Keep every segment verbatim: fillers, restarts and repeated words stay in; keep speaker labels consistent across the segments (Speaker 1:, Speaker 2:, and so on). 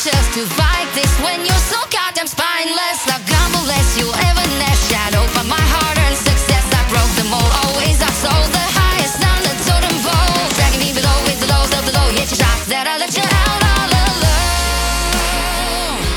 Speaker 1: just to fight this when you're so goddamn spineless. Like less you'll ever nest. Shadow by my hard-earned success. I broke the mold, always I sold the highest on the totem pole. Dragging me below with the lows of the low. Yet you're shocked that I let you out all alone.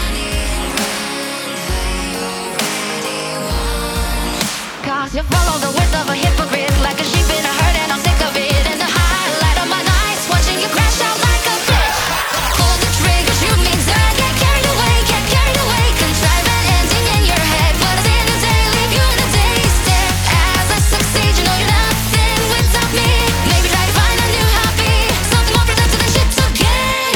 Speaker 1: Cause you follow the words of a hypocrite, like a sheep in a herd, and I'm sick of it. And the highlight of my nights, watching you crash out like a bitch. Pull the trigger, shoot me dead. Get carried away, get carried away. Contrive an ending in your head, but at the end of the day, leave you in a daze stare. As I succeed, you know you're nothing without me. Maybe try to find a new hobby, something more productive than shit to gain.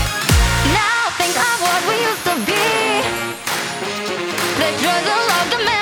Speaker 1: Now think of what we used to be. The joys of love, the